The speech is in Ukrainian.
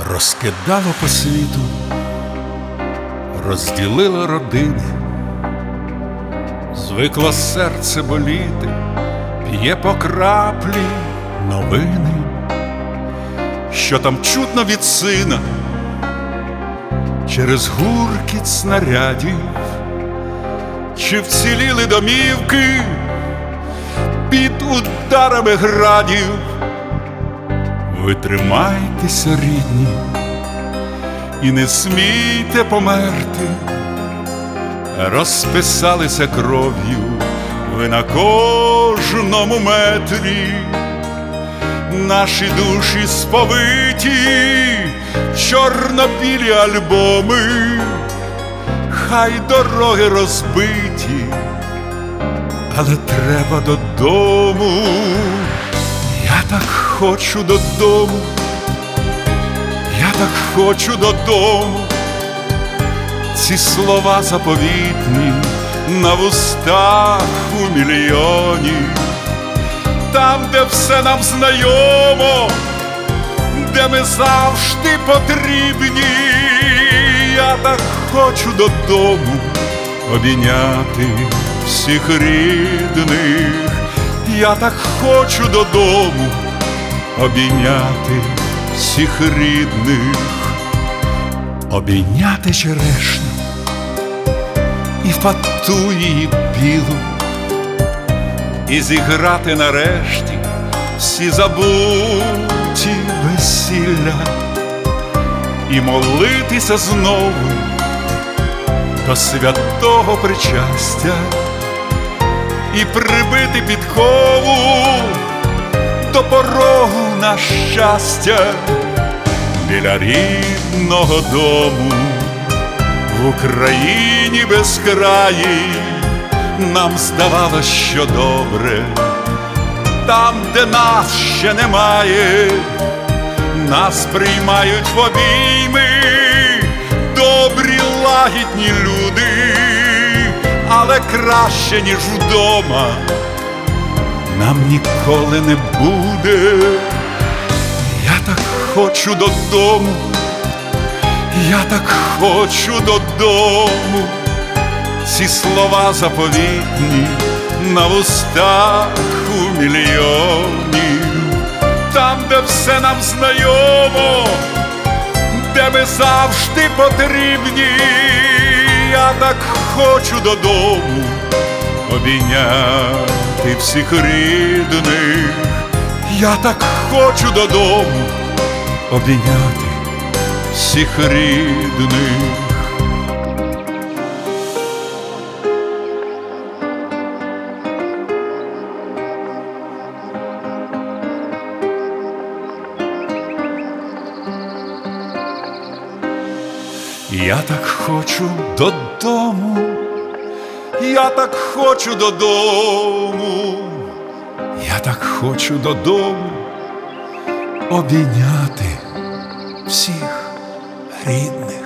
Розкидало по світу, розділило родини, звикло серце боліти, п'є по краплі новини, що там чутно від сина через гуркіт снарядів, чи вціліли домівки під ударами градів. Ви тримайтеся, рідні, і не смійте померти. Розписалися кров'ю ви на кожному метрі, наші душі сповиті в чорно-білі альбоми, хай дороги розбиті, але треба додому. Я так хочу додому, я так хочу додому. Ці слова заповітні на вустах у мільйонів, там, де все нам знайомо, де ми завжди потрібні. Я так хочу додому обійняти всіх рідних. Я так хочу додому обійняти всіх рідних, обійняти черешню і фату її білу, і зіграти нарешті всі забуті весілля, і молитися знову до святого причастя, і прибити підкову до порогу на щастя. Біля рідного дому в Україні безкраїй нам здавалось, що добре. Там, де нас ще немає, нас приймають в обійми добрі лагідні люди. Але краще, ніж вдома, нам ніколи не буде. Я так хочу додому, я так хочу додому. Ці слова заповітні на вустах у мільйонів, там, де все нам знайомо, де ми завжди потрібні. Я так хочу додому обійняти всіх рідних. Я так хочу додому обійняти всіх рідних. Я так хочу додому, я так хочу додому, я так хочу додому обійняти всіх рідних.